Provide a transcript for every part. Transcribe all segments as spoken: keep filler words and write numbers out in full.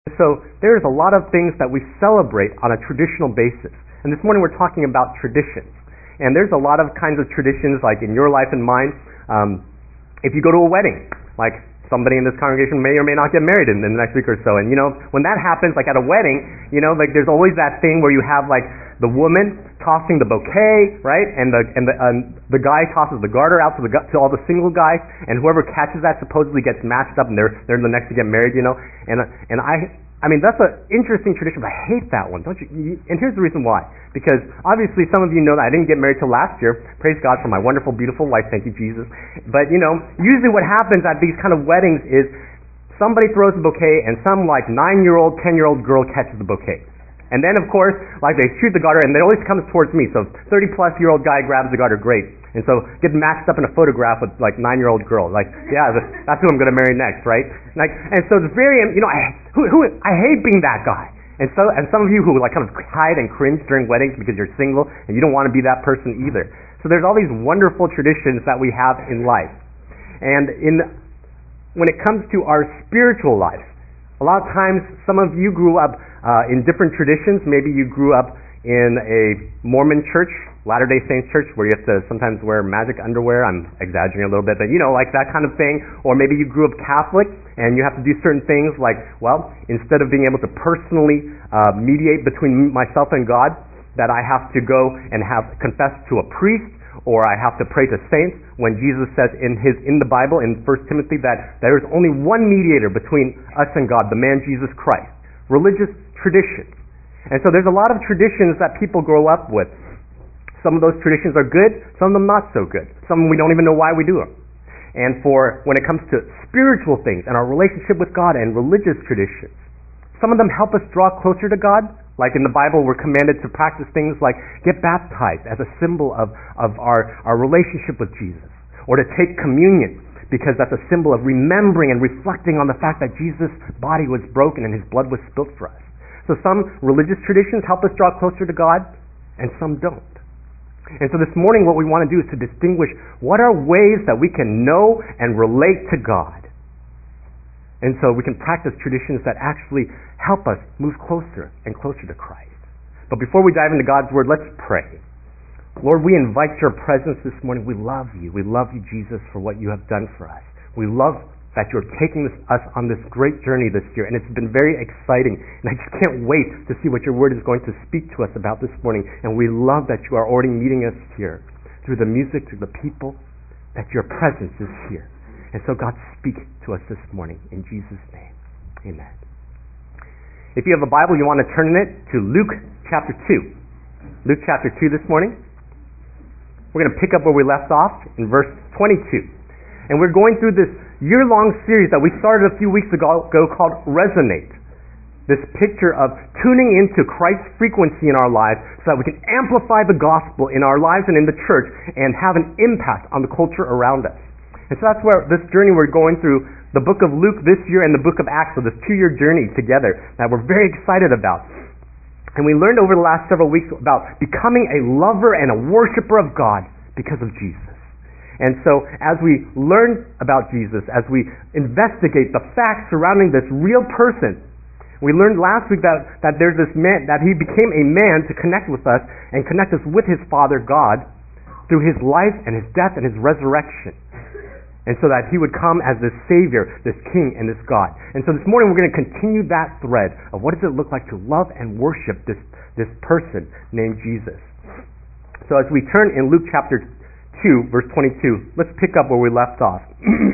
So there's a lot of things that we celebrate on a traditional basis. And this morning we're talking about traditions. And there's a lot of kinds of traditions, like in your life and mine. Um, if you go to a wedding, like somebody in this congregation may or may not get married in, in the next week or so. And you know, when that happens, like at a wedding, you know, like there's always that thing where you have like the woman tossing the bouquet, right? And the and the um, the guy tosses the garter out to the to all the single guys, and whoever catches that supposedly gets matched up, and they're they're the next to get married, you know. And and I I mean that's an interesting tradition, but I hate that one, don't you? And here's the reason why. Because obviously some of you know that I didn't get married till last year. Praise God for my wonderful, beautiful wife. Thank you, Jesus. But you know, usually what happens at these kind of weddings is somebody throws a bouquet, and some like nine-year-old, ten-year-old girl catches the bouquet. And then, of course, like they shoot the garter, and it always comes towards me. So thirty-plus-year-old guy grabs the garter, great. And so get matched up in a photograph with like nine-year-old girl. Like, yeah, that's who I'm going to marry next, right? Like, and so it's very, you know, I who, who I hate being that guy. And so, and some of you who like kind of hide and cringe during weddings because you're single and you don't want to be that person either. So there's all these wonderful traditions that we have in life. And in when it comes to our spiritual life, a lot of times some of you grew up Uh, in different traditions. Maybe you grew up in a Mormon church, Latter-day Saints church, where you have to sometimes wear magic underwear. I'm exaggerating a little bit, but you know, like that kind of thing. Or maybe you grew up Catholic and you have to do certain things like, well, instead of being able to personally uh, mediate between myself and God, that I have to go and have confess to a priest, or I have to pray to saints, when Jesus says in his in the Bible in First Timothy that there is only one mediator between us and God, the man Jesus Christ. Religious traditions. And so there's a lot of traditions that people grow up with. Some of those traditions are good, some of them not so good. Some we don't even know why we do them. And for when it comes to spiritual things and our relationship with God and religious traditions, some of them help us draw closer to God. Like in the Bible, we're commanded to practice things like get baptized as a symbol of, of our, our relationship with Jesus, or to take communion, because that's a symbol of remembering and reflecting on the fact that Jesus' body was broken and his blood was spilt for us. So some religious traditions help us draw closer to God, and some don't. And so this morning what we want to do is to distinguish what are ways that we can know and relate to God. And so we can practice traditions that actually help us move closer and closer to Christ. But before we dive into God's Word, let's pray. Lord, we invite your presence this morning. We love you. We love you, Jesus, for what you have done for us. We love that you're taking this, us on this great journey this year, and it's been very exciting. And I just can't wait to see what your word is going to speak to us about this morning. And we love that you are already meeting us here through the music, through the people, that your presence is here. And so God, speak to us this morning in Jesus' name. Amen. If you have a Bible, you want to turn in it to Luke chapter two. Luke chapter two this morning. We're going to pick up where we left off in verse twenty-two. And we're going through this year-long series that we started a few weeks ago called Resonate. This picture of tuning into Christ's frequency in our lives so that we can amplify the gospel in our lives and in the church and have an impact on the culture around us. And so that's where this journey we're going through, the book of Luke this year and the book of Acts, so this two-year journey together that we're very excited about. And we learned over the last several weeks about becoming a lover and a worshiper of God because of Jesus. And so as we learn about Jesus, as we investigate the facts surrounding this real person, we learned last week that, that there's this man, that he became a man to connect with us and connect us with his Father God through his life and his death and his resurrection. And so that he would come as this Savior, this King, and this God. And so this morning we're going to continue that thread of what does it look like to love and worship this, this person named Jesus. So as we turn in Luke chapter two, verse twenty-two, let's pick up where we left off.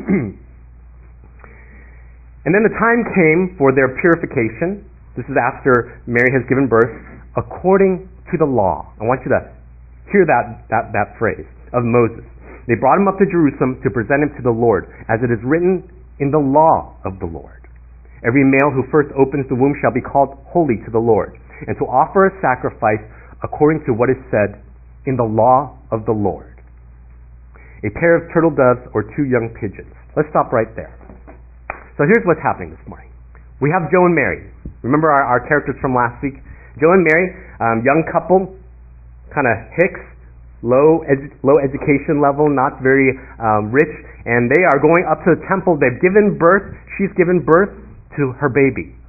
And then the time came for their purification. This is after Mary has given birth, according to the law. I want you to hear that, that, that phrase of Moses. They brought him up to Jerusalem to present him to the Lord, as it is written in the law of the Lord. Every male who first opens the womb shall be called holy to the Lord, and to offer a sacrifice according to what is said in the law of the Lord. A pair of turtle doves or two young pigeons. Let's stop right there. So here's what's happening this morning. We have Joe and Mary. Remember our, our characters from last week? Joe and Mary, um, young couple, kind of hicks, low edu- low education level, not very um, rich, and they are going up to the temple. They've given birth, she's given birth to her baby,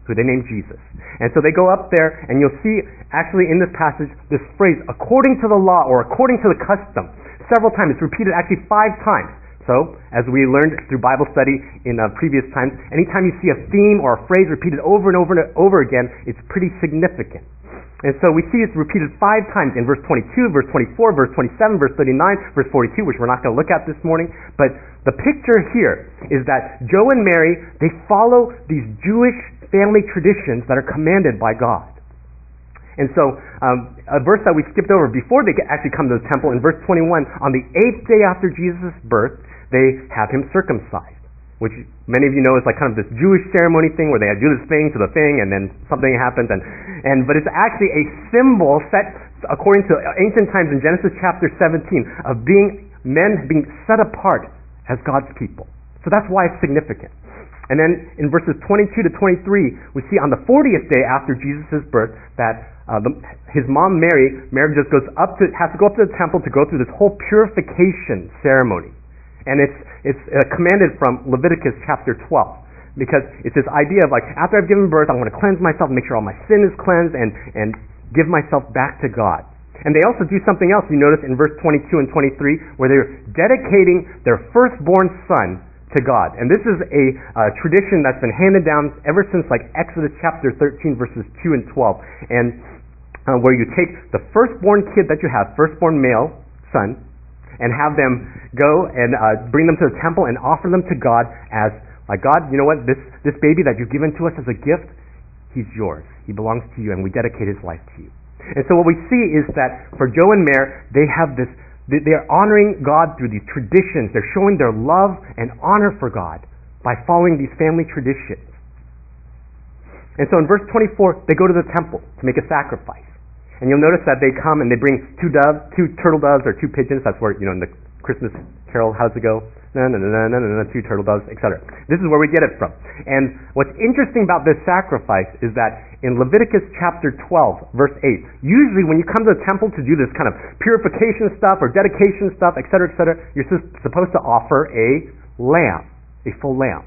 who they named Jesus. And so they go up there, and you'll see actually in this passage this phrase, according to the law or according to the custom, several times. It's repeated actually five times. So, as we learned through Bible study in uh, previous times, anytime you see a theme or a phrase repeated over and over and over again, it's pretty significant. And so we see it's repeated five times in verse twenty-two, verse twenty-four, verse twenty-seven, verse thirty-nine, verse forty-two, which we're not going to look at this morning. But the picture here is that Joe and Mary, they follow these Jewish family traditions that are commanded by God. And so um, a verse that we skipped over before they actually come to the temple, in verse twenty-one, on the eighth day after Jesus' birth, they have him circumcised, which many of you know is like kind of this Jewish ceremony thing where they do this thing to the thing and then something happens. And, and But it's actually a symbol set, according to ancient times in Genesis chapter seventeen, of being men being set apart as God's people. So that's why it's significant. And then in verses twenty-two to twenty-three, we see on the fortieth day after Jesus' birth that uh, the, his mom Mary, Mary just goes up to, has to go up to the temple to go through this whole purification ceremony. And it's it's uh, commanded from Leviticus chapter twelve, because it's this idea of like, after I've given birth, I want to cleanse myself, make sure all my sin is cleansed, and, and give myself back to God. And they also do something else, you notice in verse twenty-two and twenty-three, where they're dedicating their firstborn son to God. And this is a uh, tradition that's been handed down ever since like Exodus chapter thirteen, verses two and twelve, and uh, where you take the firstborn kid that you have, firstborn male son, and have them go and uh, bring them to the temple and offer them to God as, like, God, you know what, this, this baby that you've given to us as a gift, he's yours. He belongs to you, and we dedicate his life to you. And so what we see is that for Joe and Mary, they have this, they're honoring God through these traditions. They're showing their love and honor for God by following these family traditions. And so in verse twenty-four, they go to the temple to make a sacrifice. And you'll notice that they come and they bring two doves, two turtle doves or two pigeons. That's where, you know, in the Christmas carol, how's it go? No, no, no, no, no, no, no, two turtle doves, et cetera. This is where we get it from. And what's interesting about this sacrifice is that in Leviticus chapter twelve, verse eight, usually when you come to the temple to do this kind of purification stuff or dedication stuff, et cetera, et cetera, you're supposed to offer a lamb, a full lamb.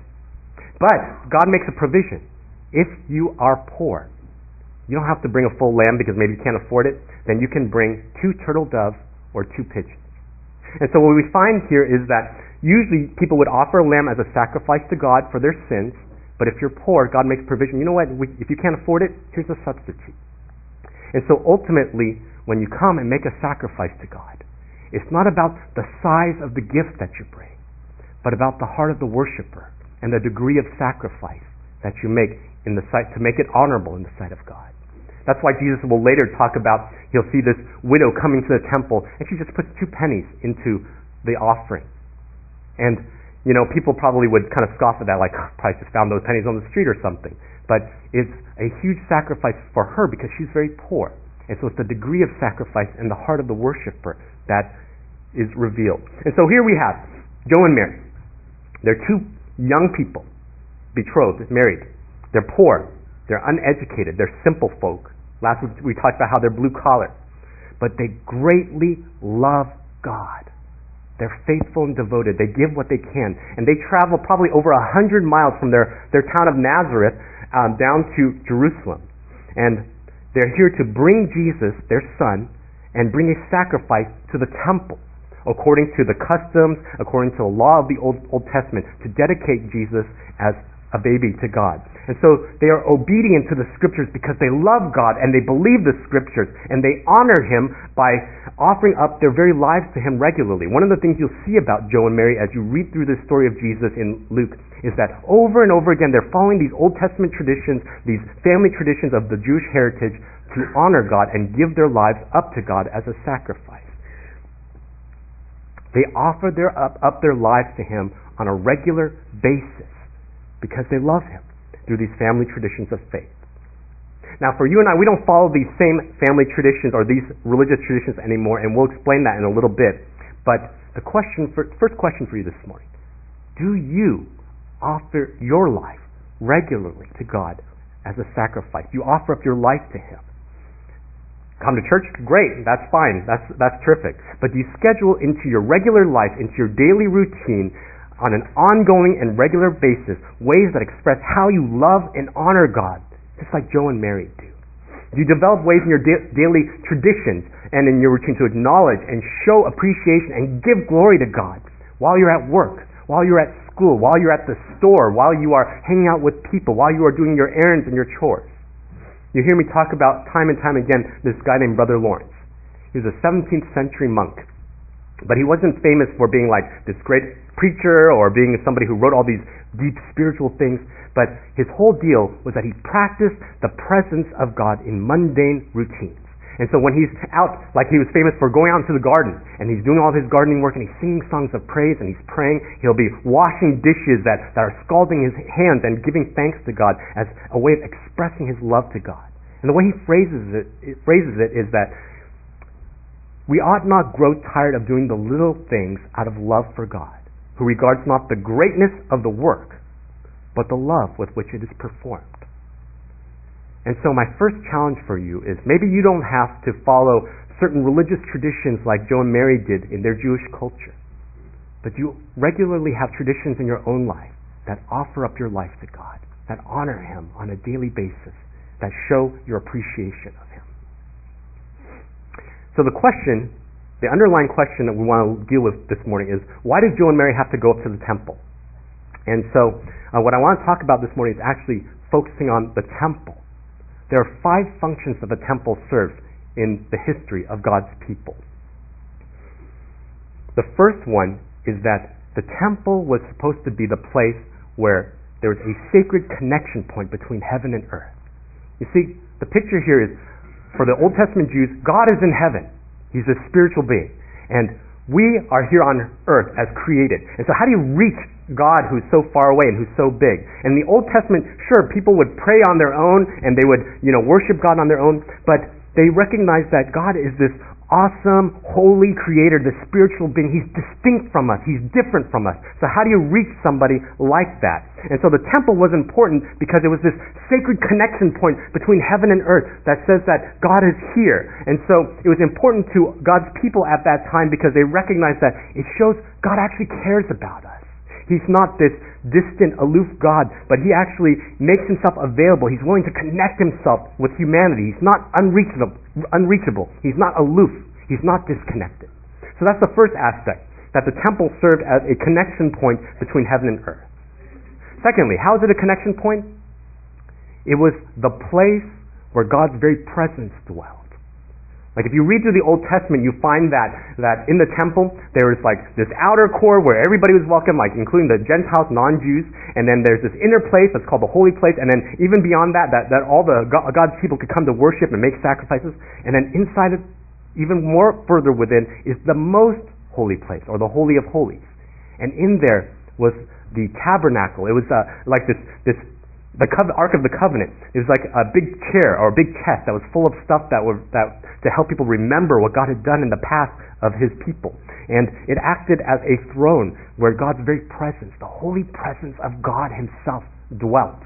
But God makes a provision. If you are poor, you don't have to bring a full lamb because maybe you can't afford it, then you can bring two turtle doves or two pigeons. And so what we find here is that usually people would offer a lamb as a sacrifice to God for their sins, but if you're poor, God makes provision. You know what? We, if you can't afford it, here's a substitute. And so ultimately, when you come and make a sacrifice to God, it's not about the size of the gift that you bring, but about the heart of the worshiper and the degree of sacrifice that you make in the sight, to make it honorable in the sight of God. That's why Jesus will later talk about, he'll see this widow coming to the temple, and she just puts two pennies into the offering. And, you know, people probably would kind of scoff at that, like, oh, probably just found those pennies on the street or something. But it's a huge sacrifice for her because she's very poor. And so it's the degree of sacrifice in the heart of the worshiper that is revealed. And so here we have Joe and Mary. They're two young people, betrothed, married. They're poor. They're uneducated. They're simple folk. Last week we talked about how they're blue collar. But they greatly love God. They're faithful and devoted. They give what they can. And they travel probably over a hundred miles from their, their town of Nazareth um, down to Jerusalem. And they're here to bring Jesus, their son, and bring a sacrifice to the temple, according to the customs, according to the law of the Old, Old Testament, to dedicate Jesus as a baby to God. And so they are obedient to the Scriptures because they love God and they believe the Scriptures, and they honor Him by offering up their very lives to Him regularly. One of the things you'll see about Joe and Mary as you read through this story of Jesus in Luke is that over and over again they're following these Old Testament traditions, these family traditions of the Jewish heritage, to honor God and give their lives up to God as a sacrifice. They offer their up, up their lives to Him on a regular basis because they love Him through these family traditions of faith. Now, for you and I, we don't follow these same family traditions or these religious traditions anymore, and we'll explain that in a little bit. But the question, for, first question for you this morning: do you offer your life regularly to God as a sacrifice? You offer up your life to Him. Come to church? Great, that's fine, that's that's terrific. But do you schedule into your regular life, into your daily routine, on an ongoing and regular basis, ways that express how you love and honor God just like Joe and Mary do? Do you develop ways in your da- daily traditions and in your routine to acknowledge and show appreciation and give glory to God while you're at work, while you're at school, while you're at the store, while you are hanging out with people, while you are doing your errands and your chores? You hear me talk about time and time again this guy named Brother Lawrence. He was a seventeenth century monk, but he wasn't famous for being like this great preacher or being somebody who wrote all these deep spiritual things, but his whole deal was that he practiced the presence of God in mundane routines. And so when he's out, like he was famous for going out into the garden, and he's doing all of his gardening work, and he's singing songs of praise, and he's praying, he'll be washing dishes that, that are scalding his hands and giving thanks to God as a way of expressing his love to God. And the way he phrases it, it phrases it is that we ought not grow tired of doing the little things out of love for God, who regards not the greatness of the work, but the love with which it is performed. And so my first challenge for you is, maybe you don't have to follow certain religious traditions like Joe and Mary did in their Jewish culture, but you regularly have traditions in your own life that offer up your life to God, that honor Him on a daily basis, that show your appreciation of Him. So the question, the underlying question that we want to deal with this morning is, why did Joe and Mary have to go up to the temple? And so uh, what I want to talk about this morning is actually focusing on the temple. There are five functions that the temple serves in the history of God's people. The first one is that the temple was supposed to be the place where there was a sacred connection point between heaven and earth. You see, the picture here is, for the Old Testament Jews, God is in heaven. He's a spiritual being. And we are here on earth as created. And so how do you reach God who's so far away and who's so big? In the Old Testament, sure, people would pray on their own and they would, you know, worship God on their own, but they recognized that God is this awesome, holy creator, the spiritual being. He's distinct from us. He's different from us. So how do you reach somebody like that? And so the temple was important because it was this sacred connection point between heaven and earth that says that God is here. And so it was important to God's people at that time because they recognized that it shows God actually cares about us. He's not this distant, aloof God, but He actually makes Himself available. He's willing to connect Himself with humanity. He's not unreachable. unreachable. He's not aloof. He's not disconnected. So that's the first aspect, that the temple served as a connection point between heaven and earth. Secondly, how is it a connection point? It was the place where God's very presence dwelled. Like if you read through the Old Testament, you find that that in the temple there was like this outer court where everybody was welcome, like including the Gentiles, non-Jews, and then there's this inner place that's called the holy place, and then even beyond that, that, that all the God's people could come to worship and make sacrifices, and then inside it, even more further within, is the most holy place, or the Holy of Holies. And in there was the tabernacle. It was uh, like this this the co- Ark of the Covenant. It was like a big chair or a big chest that was full of stuff that were that to help people remember what God had done in the past of His people. And it acted as a throne where God's very presence, the holy presence of God Himself, dwelt.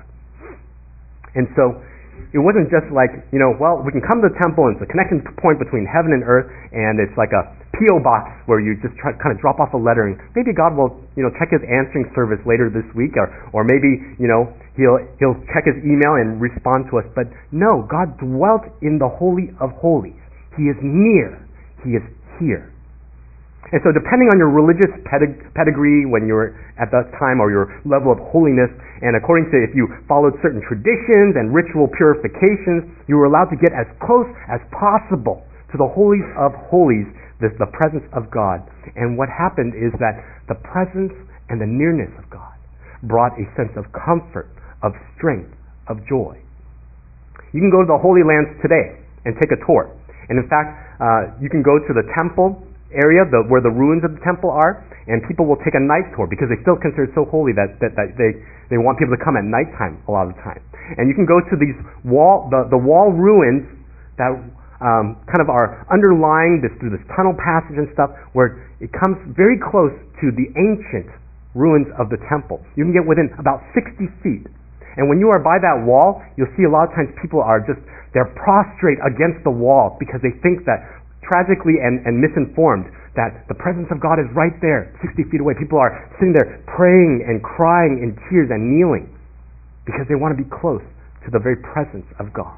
And so it wasn't just like, you know, well, we can come to the temple and it's a connection point between heaven and earth, and it's like a P O box where you just try, kind of drop off a letter, and maybe God will, you know, check His answering service later this week, or or maybe, you know, he'll he'll check His email and respond to us. But no, God dwelt in the Holy of Holies. He is near. He is here. And so depending on your religious pedig- pedigree when you were at that time, or your level of holiness, and according to if you followed certain traditions and ritual purifications, you were allowed to get as close as possible to the holies of holies, the, the presence of God. And what happened is that the presence and the nearness of God brought a sense of comfort, of strength, of joy. You can go to the Holy Lands today and take a tour. And in fact, uh, you can go to the temple area, the, where the ruins of the temple are, and people will take a night tour because they still consider it so holy that, that, that they, they want people to come at nighttime a lot of the time. And you can go to these wall, the, the wall ruins that um, kind of are underlying this through this tunnel passage and stuff, where it comes very close to the ancient ruins of the temple. You can get within about sixty feet. And when you are by that wall, you'll see a lot of times people are just, they're prostrate against the wall because they think that, tragically and, and misinformed, that the presence of God is right there, sixty feet away. People are sitting there praying and crying in tears and kneeling because they want to be close to the very presence of God.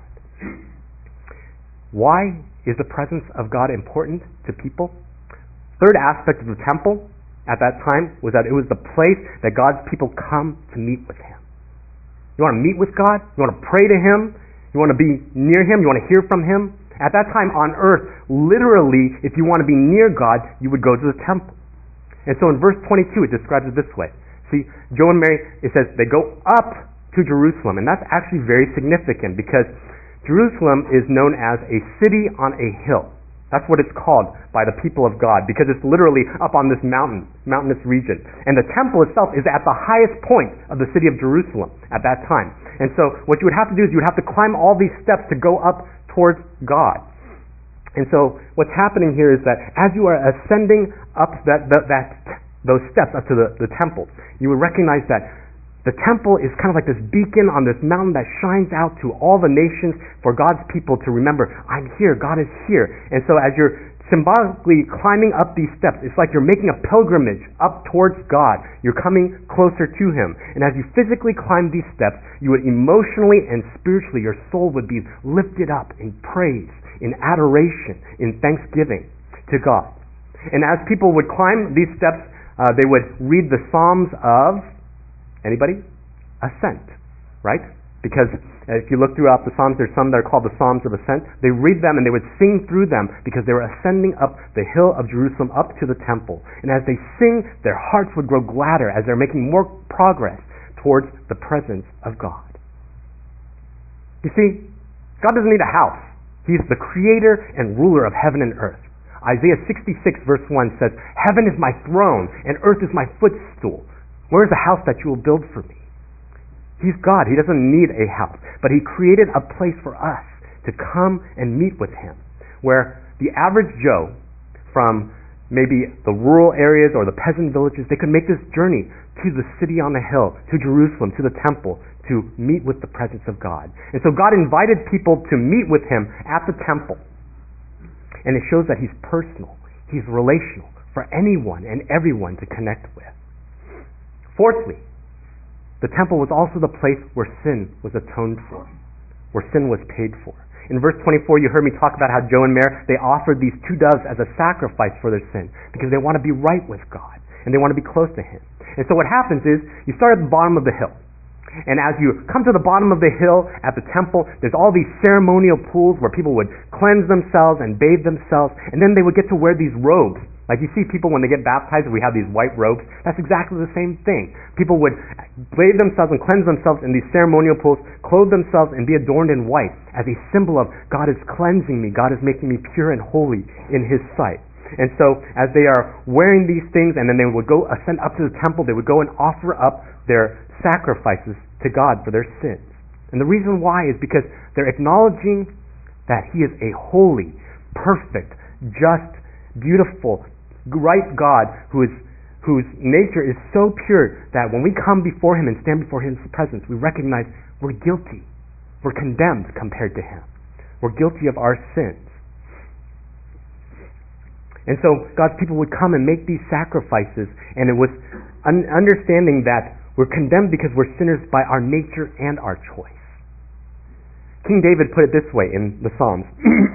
Why is the presence of God important to people? Third aspect of the temple at that time was that it was the place that God's people come to meet with Him. You want to meet with God? You want to pray to Him? You want to be near Him? You want to hear from Him? At that time on earth, literally, if you want to be near God, you would go to the temple. And so in verse twenty-two, it describes it this way. See, Joe and Mary, it says they go up to Jerusalem, and that's actually very significant because Jerusalem is known as a city on a hill. That's what it's called by the people of God, because it's literally up on this mountain, mountainous region. And the temple itself is at the highest point of the city of Jerusalem at that time. And so what you would have to do is you would have to climb all these steps to go up towards God. And so what's happening here is that as you are ascending up that, that, that those steps up to the, the temple, you would recognize that the temple is kind of like this beacon on this mountain that shines out to all the nations for God's people to remember, I'm here, God is here. And so as you're symbolically climbing up these steps, it's like you're making a pilgrimage up towards God. You're coming closer to Him. And as you physically climb these steps, you would emotionally and spiritually, your soul would be lifted up in praise, in adoration, in thanksgiving to God. And as people would climb these steps, uh, they would read the Psalms of anybody? Ascent, right? Because if you look throughout the Psalms, there's some that are called the Psalms of Ascent. They read them and they would sing through them because they were ascending up the hill of Jerusalem up to the temple. And as they sing, their hearts would grow gladder as they're making more progress towards the presence of God. You see, God doesn't need a house. He's the creator and ruler of heaven and earth. Isaiah sixty-six verse one says, Heaven is my throne and earth is my footstool. Where is the house that you will build for me? He's God. He doesn't need a house. But He created a place for us to come and meet with Him, where the average Joe from maybe the rural areas or the peasant villages, they could make this journey to the city on the hill, to Jerusalem, to the temple, to meet with the presence of God. And so God invited people to meet with Him at the temple. And it shows that He's personal. He's relational for anyone and everyone to connect with. Fourthly, the temple was also the place where sin was atoned for, where sin was paid for. In verse twenty-four, you heard me talk about how Joe and Mary, they offered these two doves as a sacrifice for their sin because they want to be right with God and they want to be close to Him. And so what happens is, you start at the bottom of the hill. And as you come to the bottom of the hill at the temple, there's all these ceremonial pools where people would cleanse themselves and bathe themselves, and then they would get to wear these robes. Like you see people when they get baptized, we have these white robes. That's exactly the same thing. People would bathe themselves and cleanse themselves in these ceremonial pools, clothe themselves and be adorned in white as a symbol of God is cleansing me, God is making me pure and holy in His sight. And so as they are wearing these things and then they would go ascend up to the temple, they would go and offer up their sacrifices to God for their sins. And the reason why is because they're acknowledging that He is a holy, perfect, just, beautiful, right God who is whose nature is so pure that when we come before Him and stand before His presence, we recognize we're guilty. We're condemned compared to Him. We're guilty of our sins. And so God's people would come and make these sacrifices, and it was un- understanding that we're condemned because we're sinners by our nature and our choice. King David put it this way in the Psalms,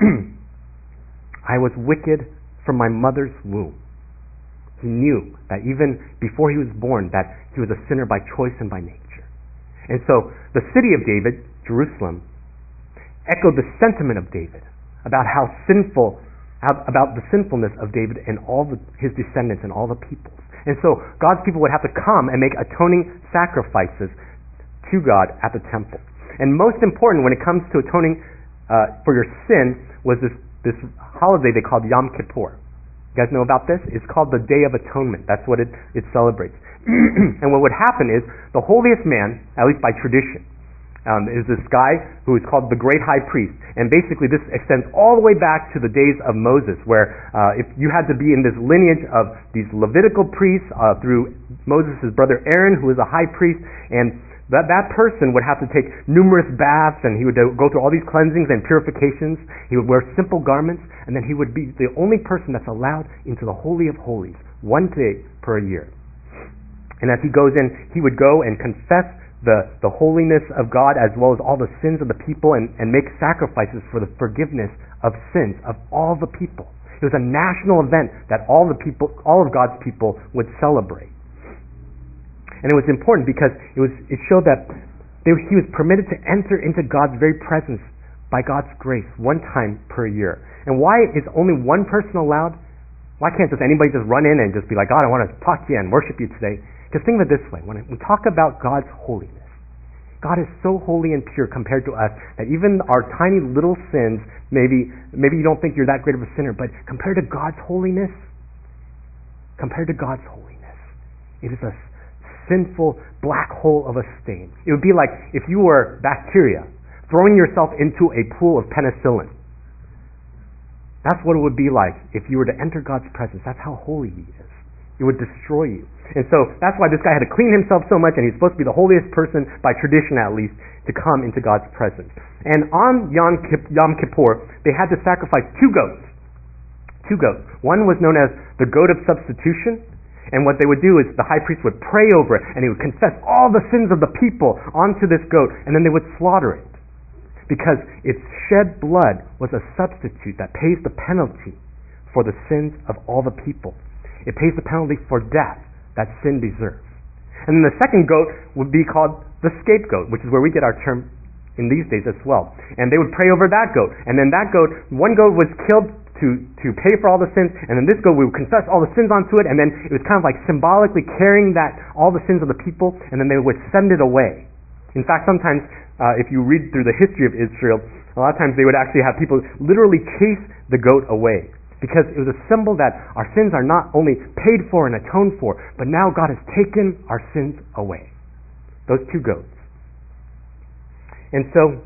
I was wicked from my mother's womb. He knew that even before he was born that he was a sinner by choice and by nature. And so the city of David, Jerusalem, echoed the sentiment of David about how sinful, about the sinfulness of David and all the, his descendants and all the peoples. And so God's people would have to come and make atoning sacrifices to God at the temple. And most important when it comes to atoning uh, for your sin was this, this holiday they called Yom Kippur. You guys know about this? It's called the Day of Atonement. That's what it, it celebrates. And what would happen is the holiest man, at least by tradition, um, is this guy who is called the Great High Priest. And basically this extends all the way back to the days of Moses, where uh, if you had to be in this lineage of these Levitical priests uh, through Moses' brother Aaron, who is a high priest, and That, that person would have to take numerous baths, and he would go through all these cleansings and purifications. He would wear simple garments, and then he would be the only person that's allowed into the Holy of Holies one day per year. And as he goes in, he would go and confess the, the holiness of God as well as all the sins of the people and, and make sacrifices for the forgiveness of sins of all the people. It was a national event that all the people, all of God's people would celebrate. And it was important because it was it showed that they, he was permitted to enter into God's very presence by God's grace one time per year. And why is only one person allowed? Why can't just anybody just run in and just be like, God, I want to talk to you and worship you today? Because think of it this way. When we talk about God's holiness, God is so holy and pure compared to us that even our tiny little sins, maybe maybe you don't think you're that great of a sinner, but compared to God's holiness, compared to God's holiness, it is a sinful black hole of a stain. It would be like if you were bacteria throwing yourself into a pool of penicillin. That's what it would be like if you were to enter God's presence. That's how holy He is. It would destroy you. And so that's why this guy had to clean himself so much, and he's supposed to be the holiest person, by tradition at least, to come into God's presence. And on Yom Kippur, they had to sacrifice two goats. Two goats. One was known as the goat of substitution, and what they would do is the high priest would pray over it, and he would confess all the sins of the people onto this goat, and then they would slaughter it. Because its shed blood was a substitute that pays the penalty for the sins of all the people. It pays the penalty for death that sin deserves. And then the second goat would be called the scapegoat, which is where we get our term in these days as well. And they would pray over that goat. And then that goat, one goat was killed to, to pay for all the sins, and then this goat, we would confess all the sins onto it, and then it was kind of like symbolically carrying that, all the sins of the people, and then they would send it away. In fact, sometimes, uh, if you read through the history of Israel, a lot of times they would actually have people literally chase the goat away, because it was a symbol that our sins are not only paid for and atoned for, but now God has taken our sins away. Those two goats. And so,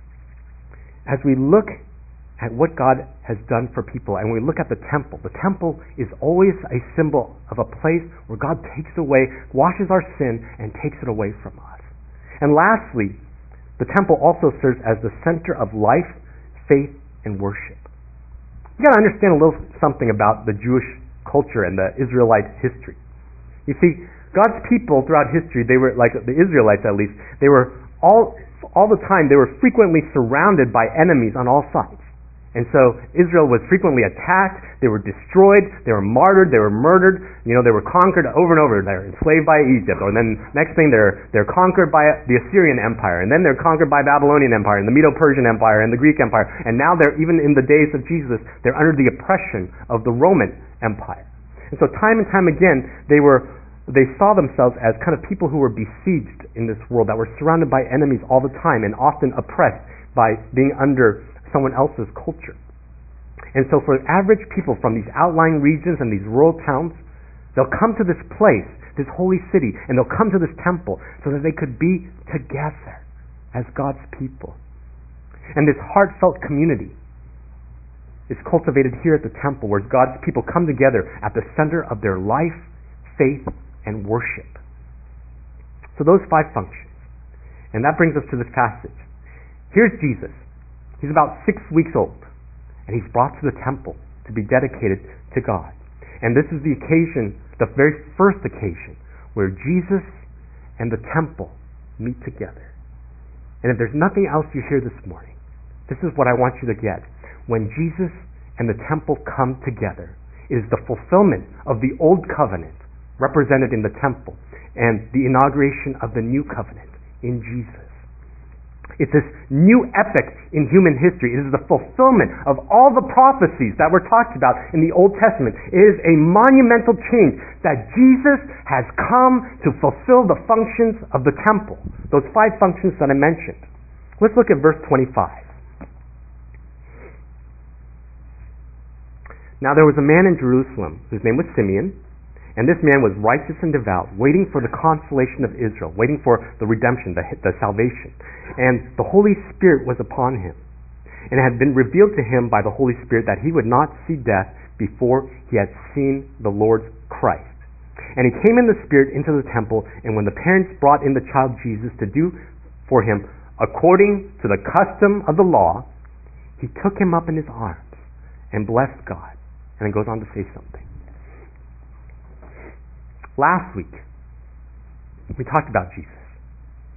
as we look at what God has done for people, and we look at the temple, the temple is always a symbol of a place where God takes away, washes our sin, and takes it away from us. And lastly, the temple also serves as the center of life, faith, and worship. You got to understand a little something about the Jewish culture and the Israelite history. You see, God's people throughout history, they were like the Israelites at least, they were all all the time they were frequently surrounded by enemies on all sides. And so Israel was frequently attacked, they were destroyed, they were martyred, they were murdered, you know, they were conquered over and over. They're enslaved by Egypt, or then next thing they're they're conquered by the Assyrian Empire, and then they're conquered by Babylonian Empire, and the Medo-Persian Empire, and the Greek Empire, and now they're, even in the days of Jesus, they're under the oppression of the Roman Empire. And so time and time again, they were they saw themselves as kind of people who were besieged in this world, that were surrounded by enemies all the time, and often oppressed by being under someone else's culture. And so for average people from these outlying regions and these rural towns, they'll come to this place, this holy city, and they'll come to this temple so that they could be together as God's people. And this heartfelt community is cultivated here at the temple, where God's people come together at the center of their life, faith, and worship. So those five functions. And that brings us to this passage. Here's Jesus. He's about six weeks old, and he's brought to the temple to be dedicated to God. And this is the occasion, the very first occasion, where Jesus and the temple meet together. And if there's nothing else you hear this morning, this is what I want you to get. When Jesus and the temple come together, it is the fulfillment of the old covenant represented in the temple, and the inauguration of the new covenant in Jesus. It's this new epoch in human history. It is the fulfillment of all the prophecies that were talked about in the Old Testament. It is a monumental change that Jesus has come to fulfill the functions of the temple, those five functions that I mentioned. Let's look at verse twenty-five. Now there was a man in Jerusalem whose name was Simeon, and this man was righteous and devout, waiting for the consolation of Israel, waiting for the redemption, the, the salvation. And the Holy Spirit was upon him. And it had been revealed to him by the Holy Spirit that he would not see death before he had seen the Lord's Christ. And he came in the Spirit into the temple, and when the parents brought in the child Jesus to do for him according to the custom of the law, he took him up in his arms and blessed God. And it goes on to say something. Last week, we talked about Jesus.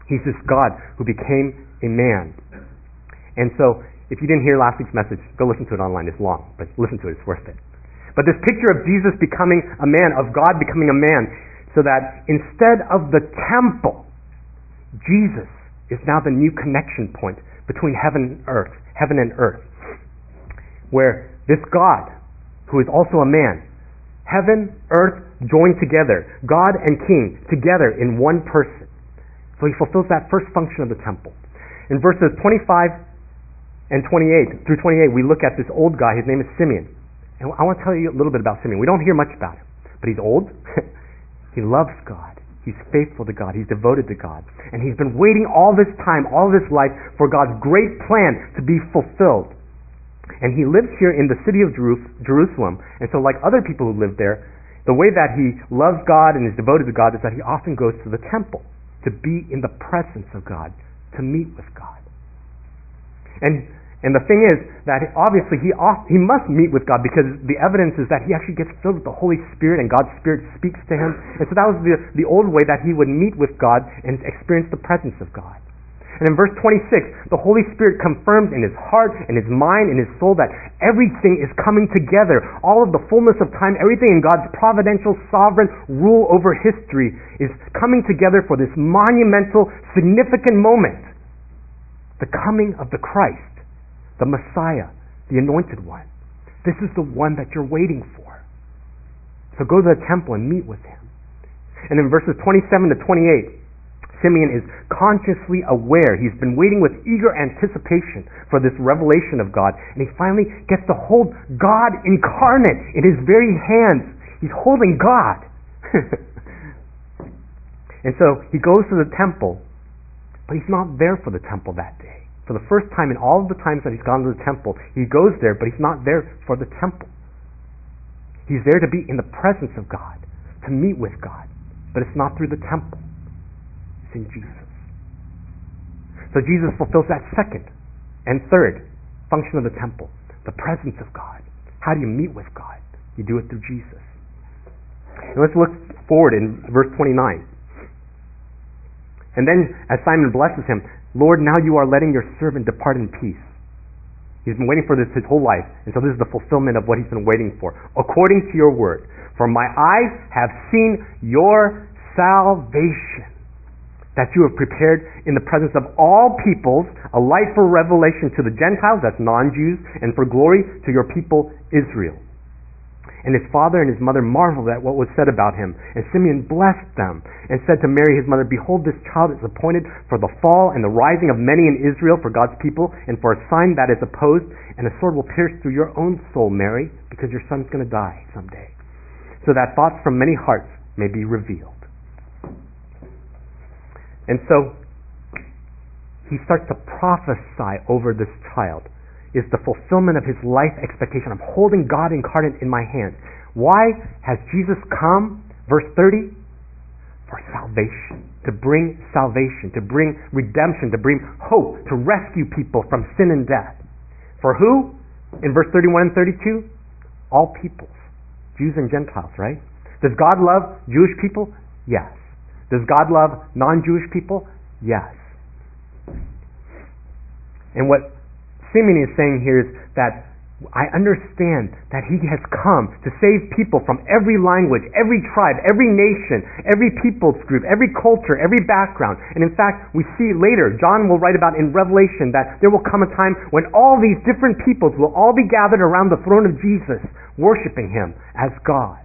He's this God who became a man. And so, if you didn't hear last week's message, go listen to it online. It's long, but listen to it. It's worth it. But this picture of Jesus becoming a man, of God becoming a man, so that instead of the temple, Jesus is now the new connection point between heaven and earth, heaven and earth, where this God, who is also a man, heaven, earth joined together, God and King together in one person. So he fulfills that first function of the temple. In verses twenty-five and twenty-eight through twenty-eight, we look at this old guy. His name is Simeon. And I want to tell you a little bit about Simeon. We don't hear much about him, but he's old. He loves God. He's faithful to God. He's devoted to God. And he's been waiting all this time, all this life, for God's great plan to be fulfilled. And he lives here in the city of Jerusalem. And so like other people who live there, the way that he loves God and is devoted to God is that he often goes to the temple to be in the presence of God, to meet with God. And and the thing is that obviously he off, he must meet with God, because the evidence is that he actually gets filled with the Holy Spirit and God's Spirit speaks to him. And so that was the, the old way that he would meet with God and experience the presence of God. And in verse twenty-six, the Holy Spirit confirms in his heart, in his mind, in his soul that everything is coming together. All of the fullness of time, everything in God's providential, sovereign rule over history is coming together for this monumental, significant moment. The coming of the Christ, the Messiah, the Anointed One. This is the one that you're waiting for. So go to the temple and meet with him. And in verses twenty-seven to twenty-eight, Simeon is consciously aware. He's been waiting with eager anticipation for this revelation of God. And he finally gets to hold God incarnate in his very hands. He's holding God. And so he goes to the temple, but he's not there for the temple that day. For the first time in all of the times that he's gone to the temple, he goes there, but he's not there for the temple. He's there to be in the presence of God, to meet with God. But it's not through the temple. It's in Jesus. So Jesus fulfills that second and third function of the temple, the presence of God. How do you meet with God? You do it through Jesus. And let's look forward in verse twenty-nine. And then as Simon blesses him, Lord, now you are letting your servant depart in peace. He's been waiting for this his whole life, and so this is the fulfillment of what he's been waiting for. According to your word, for my eyes have seen your salvation, that you have prepared in the presence of all peoples, a light for revelation to the Gentiles, that's non-Jews, and for glory to your people Israel. And his father and his mother marveled at what was said about him. And Simeon blessed them and said to Mary his mother, Behold, this child is appointed for the fall and the rising of many in Israel for God's people, and for a sign that is opposed, and a sword will pierce through your own soul, Mary, because your son's going to die someday, so that thoughts from many hearts may be revealed. And so he starts to prophesy over this child. Is the fulfillment of his life expectation. I'm holding God incarnate in my hand. Why has Jesus come? Verse thirty, for salvation, to bring salvation, to bring redemption, to bring hope, to rescue people from sin and death. For who? In verse thirty-one and thirty-two, all peoples, Jews and Gentiles, right? Does God love Jewish people? Yes. Does God love non-Jewish people? Yes. And what Simeon is saying here is that I understand that he has come to save people from every language, every tribe, every nation, every people's group, every culture, every background. And in fact, we see later, John will write about in Revelation that there will come a time when all these different peoples will all be gathered around the throne of Jesus, worshiping him as God.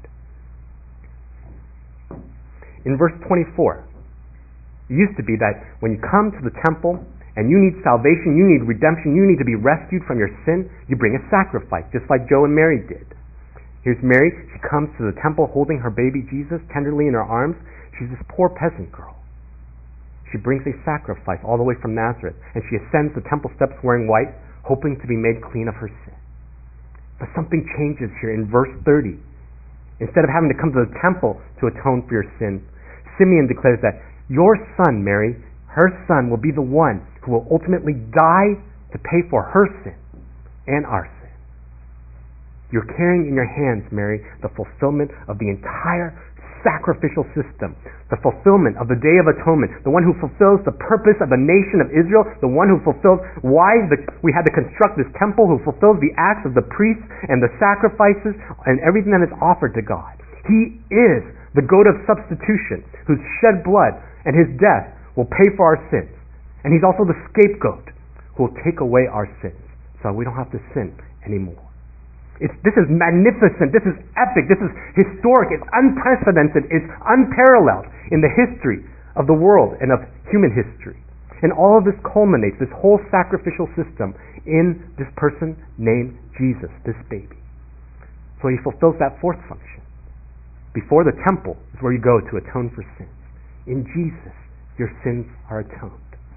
In verse twenty-four, it used to be that when you come to the temple, and you need salvation, you need redemption, you need to be rescued from your sin, you bring a sacrifice, just like Joe and Mary did. Here's Mary, she comes to the temple holding her baby Jesus tenderly in her arms. She's this poor peasant girl. She brings a sacrifice all the way from Nazareth, and she ascends the temple steps wearing white, hoping to be made clean of her sin. But something changes here in verse thirty. Instead of having to come to the temple to atone for your sin, Simeon declares that your son, Mary, her son will be the one who will ultimately die to pay for her sin and our sin. You're carrying in your hands, Mary, the fulfillment of the entire sacrificial system, the fulfillment of the Day of Atonement, the one who fulfills the purpose of the nation of Israel, the one who fulfills why the, we had to construct this temple, who fulfills the acts of the priests and the sacrifices and everything that is offered to God. He is the goat of substitution, whose shed blood and his death will pay for our sins. And he's also the scapegoat who will take away our sins so we don't have to sin anymore. It's, this is magnificent, this is epic, this is historic, it's unprecedented, it's unparalleled in the history of the world and of human history. And all of this culminates, this whole sacrificial system, in this person named Jesus, this baby. So he fulfills that fourth function. Before the temple is where you go to atone for sins. In Jesus, your sins are atoned.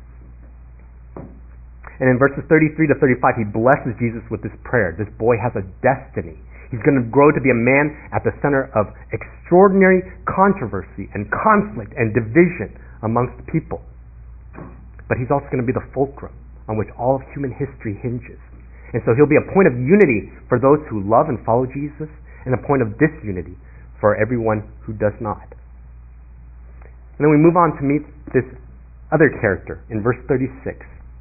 And in verses thirty-three to thirty-five, he blesses Jesus with this prayer. This boy has a destiny. He's going to grow to be a man at the center of extraordinary controversy and conflict and division amongst people. But he's also going to be the fulcrum on which all of human history hinges. And so he'll be a point of unity for those who love and follow Jesus, and a point of disunity for everyone who does not. And then we move on to meet this other character in verse thirty-six.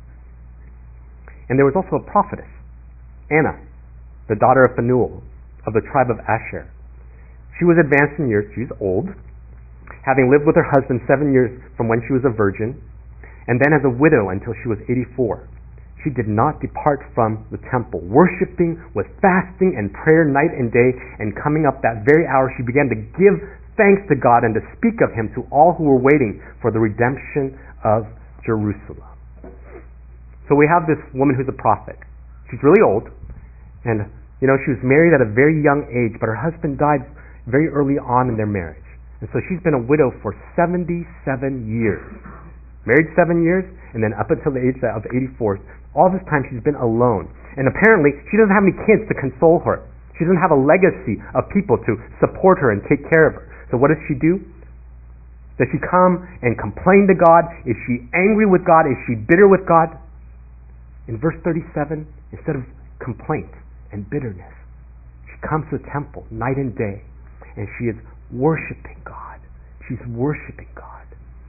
And there was also a prophetess, Anna, the daughter of Phanuel, of the tribe of Asher. She was advanced in years, she was old, having lived with her husband seven years from when she was a virgin, and then as a widow until she was eighty-four. She did not depart from the temple, worshiping with fasting and prayer night and day, and coming up that very hour she began to give thanks to God and to speak of him to all who were waiting for the redemption of Jerusalem. So we have this woman who's a prophet. She's really old, and you know, she was married at a very young age, but her husband died very early on in their marriage. And so she's been a widow for seventy-seven years. Married seven years, and then up until the age of eighty-four, all this time she's been alone. And apparently, she doesn't have any kids to console her. She doesn't have a legacy of people to support her and take care of her. So what does she do? Does she come and complain to God? Is she angry with God? Is she bitter with God? In verse thirty-seven, instead of complaint and bitterness, she comes to the temple night and day, and she is worshiping God. She's worshiping God.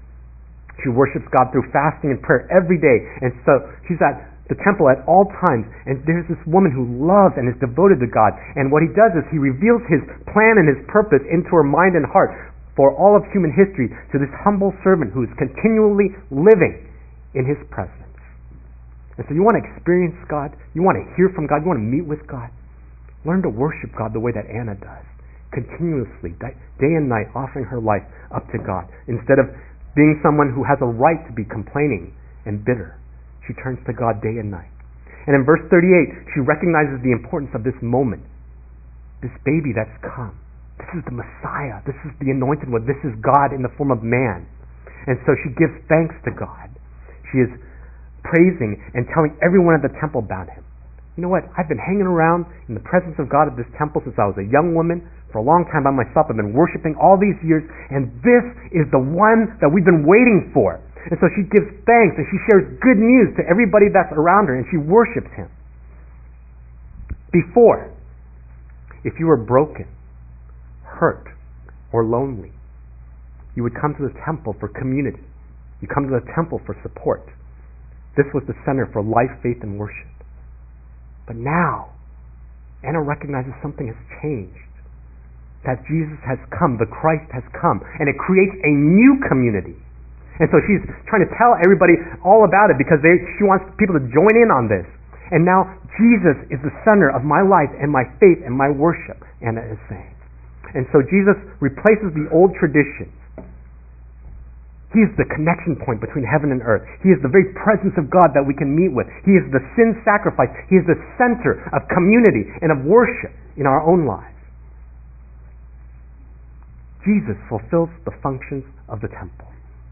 She worships God through fasting and prayer every day, and so she's at the temple at all times, and there's this woman who loves and is devoted to God, and what he does is he reveals his plan and his purpose into her mind and heart for all of human history to this humble servant who is continually living in his presence. And so you want to experience God, you want to hear from God, you want to meet with God, learn to worship God the way that Anna does, continuously, day and night, offering her life up to God. Instead of being someone who has a right to be complaining and bitter, she turns to God day and night. And in verse thirty-eight, she recognizes the importance of this moment, this baby that's come. This is the Messiah, this is the anointed one, this is God in the form of man. And so she gives thanks to God. She is praising and telling everyone at the temple about him. You know what? I've been hanging around in the presence of God at this temple since I was a young woman, for a long time by myself. I've been worshiping all these years, and this is the one that we've been waiting for. And so she gives thanks and she shares good news to everybody that's around her, and she worships him. Before, if you were broken, hurt, or lonely, you would come to the temple for community. You come to the temple for support. This was the center for life, faith, and worship. But now, Anna recognizes something has changed. That Jesus has come, the Christ has come, and it creates a new community. And so she's trying to tell everybody all about it because they, she wants people to join in on this. And now Jesus is the center of my life and my faith and my worship, Anna is saying. And so Jesus replaces the old traditions. He is the connection point between heaven and earth. He is the very presence of God that we can meet with. He is the sin sacrifice. He is the center of community and of worship in our own lives. Jesus fulfills the functions of the temple.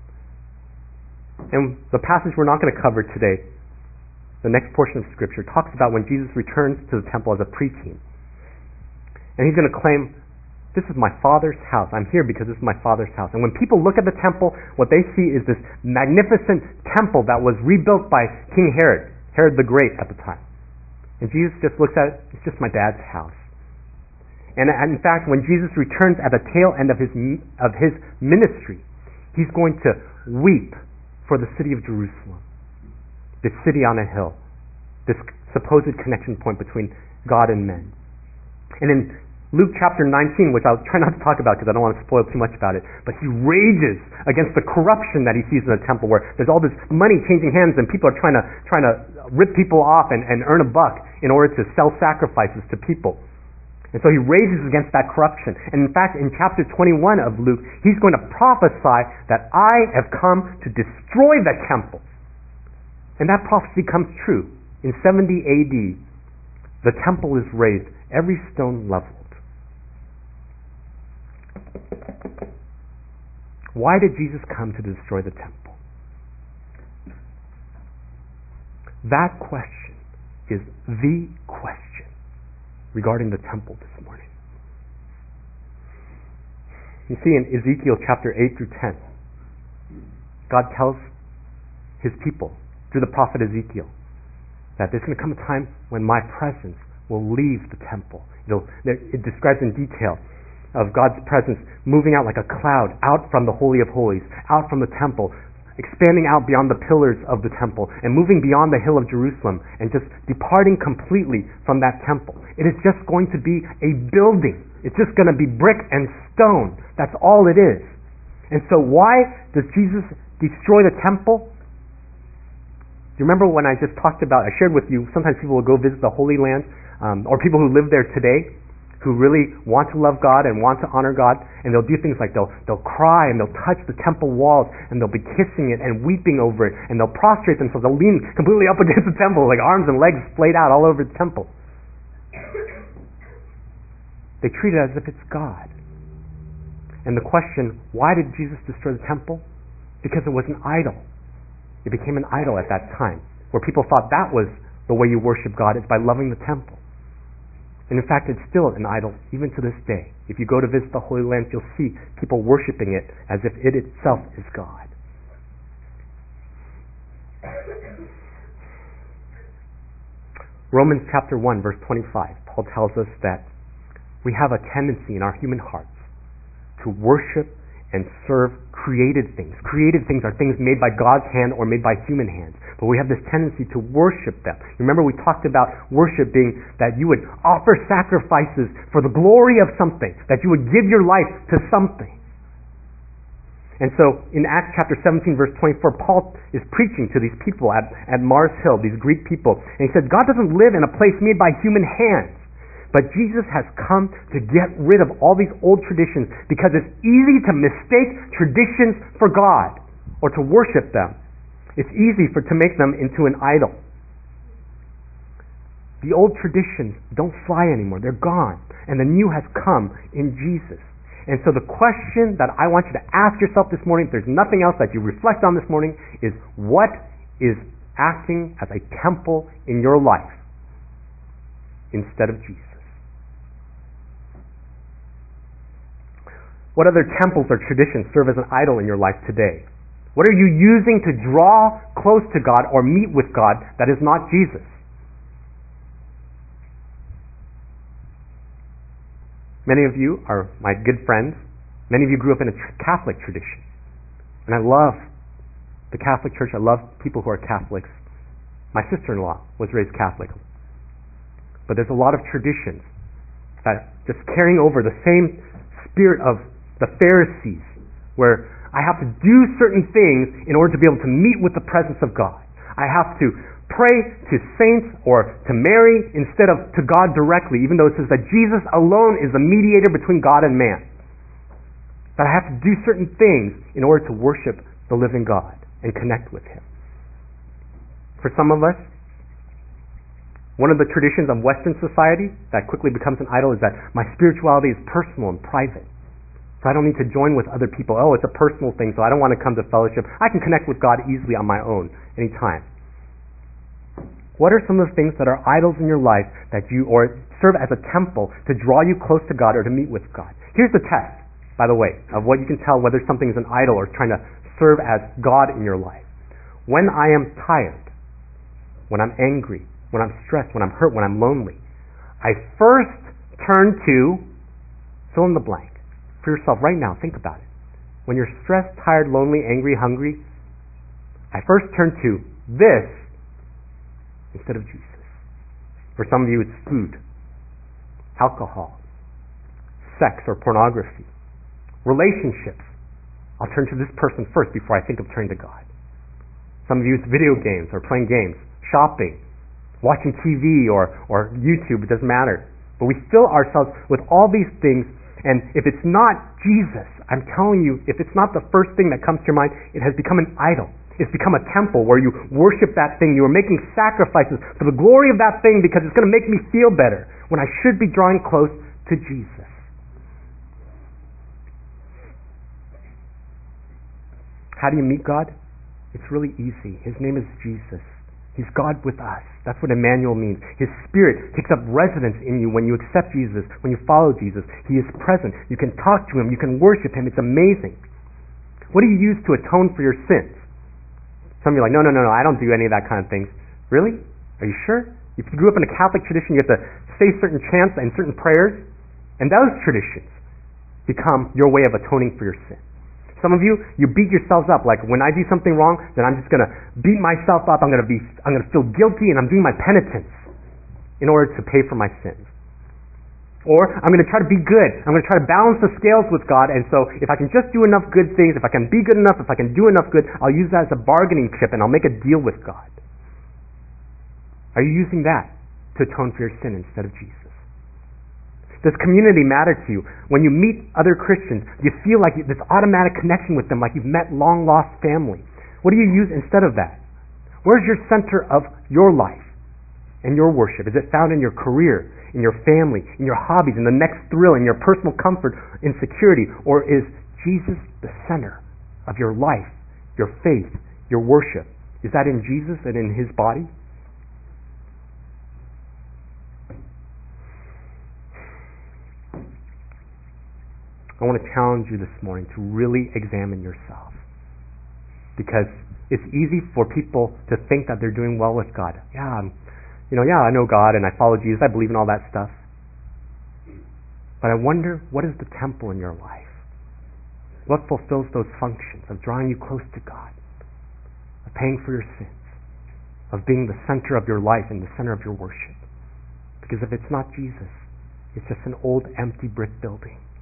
And the passage we're not going to cover today, the next portion of Scripture, talks about when Jesus returns to the temple as a preteen. And he's going to claim, this is my Father's house. I'm here because this is my Father's house. And when people look at the temple, what they see is this magnificent temple that was rebuilt by King Herod, Herod the Great at the time. And Jesus just looks at it, it's just my dad's house. And in fact, when Jesus returns at the tail end of his, of his ministry, he's going to weep for the city of Jerusalem, this city on a hill, this supposed connection point between God and men. And in Luke chapter nineteen, which I'll try not to talk about because I don't want to spoil too much about it, but he rages against the corruption that he sees in the temple, where there's all this money changing hands and people are trying to trying to rip people off and, and earn a buck in order to sell sacrifices to people. And so he rages against that corruption. And in fact, in chapter twenty-one of Luke, he's going to prophesy that I have come to destroy the temple. And that prophecy comes true. In seventy A D, the temple is razed, every stone leveled. Why did Jesus come to destroy the temple? That question is the question regarding the temple this morning. You see in Ezekiel chapter eight through ten, God tells his people through the prophet Ezekiel that there's going to come a time when my presence will leave the temple. It'll, it describes in detail of God's presence moving out like a cloud out from the Holy of Holies, out from the temple, expanding out beyond the pillars of the temple, and moving beyond the hill of Jerusalem, and just departing completely from that temple. It is just going to be a building. It's just going to be brick and stone. That's all it is. And so why does Jesus destroy the temple? Do you remember when I just talked about, I shared with you, sometimes people will go visit the Holy Land, um, or people who live there today, who really want to love God and want to honor God, and they'll do things like they'll they'll cry and they'll touch the temple walls and they'll be kissing it and weeping over it, and they'll prostrate themselves, they'll lean completely up against the temple, like arms and legs splayed out all over the temple. They treat it as if it's God. And the question, why did Jesus destroy the temple? Because it was an idol. It became an idol at that time, where people thought that was the way you worship God, is by loving the temple. And in fact, it's still an idol even to this day. If you go to visit the Holy Land, you'll see people worshiping it as if it itself is God. Romans chapter one, verse twenty-five, Paul tells us that we have a tendency in our human hearts to worship and serve created things. Created things are things made by God's hand or made by human hands. But we have this tendency to worship them. Remember, we talked about worship being that you would offer sacrifices for the glory of something, that you would give your life to something. And so in Acts chapter seventeen, verse twenty-four, Paul is preaching to these people at, at Mars Hill, these Greek people. And he said, God doesn't live in a place made by human hands. But Jesus has come to get rid of all these old traditions, because it's easy to mistake traditions for God or to worship them. It's easy for to make them into an idol. The old traditions don't fly anymore. They're gone. And the new has come in Jesus. And so the question that I want you to ask yourself this morning, if there's nothing else that you reflect on this morning, is what is acting as a temple in your life instead of Jesus? What other temples or traditions serve as an idol in your life today? What are you using to draw close to God or meet with God that is not Jesus? Many of you are my good friends. Many of you grew up in a tr- Catholic tradition. And I love the Catholic Church. I love people who are Catholics. My sister-in-law was raised Catholic. But there's a lot of traditions that just carrying over the same spirit of the Pharisees, where I have to do certain things in order to be able to meet with the presence of God. I have to pray to saints or to Mary instead of to God directly, even though it says that Jesus alone is the mediator between God and man. That I have to do certain things in order to worship the living God and connect with Him. For some of us, one of the traditions of Western society that quickly becomes an idol is that my spirituality is personal and private. So I don't need to join with other people. Oh, it's a personal thing, so I don't want to come to fellowship. I can connect with God easily on my own, anytime. What are some of the things that are idols in your life that you, or serve as a temple to draw you close to God or to meet with God? Here's the test, by the way, of what you can tell whether something is an idol or trying to serve as God in your life. When I am tired, when I'm angry, when I'm stressed, when I'm hurt, when I'm lonely, I first turn to Fill in the blank. For yourself right now, think about it. When you're stressed, tired, lonely, angry, hungry, I first turn to this instead of Jesus. For some of you, it's food, alcohol, sex or pornography, relationships. I'll turn to this person first before I think of turning to God. Some of you, it's video games or playing games, shopping, watching T V or, or YouTube, it doesn't matter. But we fill ourselves with all these things, and if it's not Jesus, I'm telling you, if it's not the first thing that comes to your mind, it has become an idol. It's become a temple where you worship that thing. You are making sacrifices for the glory of that thing because it's going to make me feel better, when I should be drawing close to Jesus. How do you meet God? It's really easy. His name is Jesus. He's God with us. That's what Emmanuel means. His Spirit takes up residence in you when you accept Jesus, when you follow Jesus. He is present. You can talk to Him. You can worship Him. It's amazing. What do you use to atone for your sins? Some of you are like, no, no, no, no, I don't do any of that kind of things. Really? Are you sure? If you grew up in a Catholic tradition, you have to say certain chants and certain prayers, and those traditions become your way of atoning for your sin. Some of you, you beat yourselves up. Like, when I do something wrong, then I'm just going to beat myself up. I'm going to be, I'm going to feel guilty, and I'm doing my penitence in order to pay for my sins. Or I'm going to try to be good. I'm going to try to balance the scales with God, and so if I can just do enough good things, if I can be good enough, if I can do enough good, I'll use that as a bargaining chip, and I'll make a deal with God. Are you using that to atone for your sin instead of Jesus? Does community matter to you? When you meet other Christians, do you feel like this automatic connection with them, like you've met long-lost family? What do you use instead of that? Where's your center of your life and your worship? Is it found in your career, in your family, in your hobbies, in the next thrill, in your personal comfort, in security? Or is Jesus the center of your life, your faith, your worship? Is that in Jesus and in His body? I want to challenge you this morning to really examine yourself, because it's easy for people to think that they're doing well with God. Yeah, I'm, you know, yeah, I know God and I follow Jesus. I believe in all that stuff. But I wonder, what is the temple in your life? What fulfills those functions of drawing you close to God, of paying for your sins, of being the center of your life and the center of your worship? Because if it's not Jesus, it's just an old empty brick building.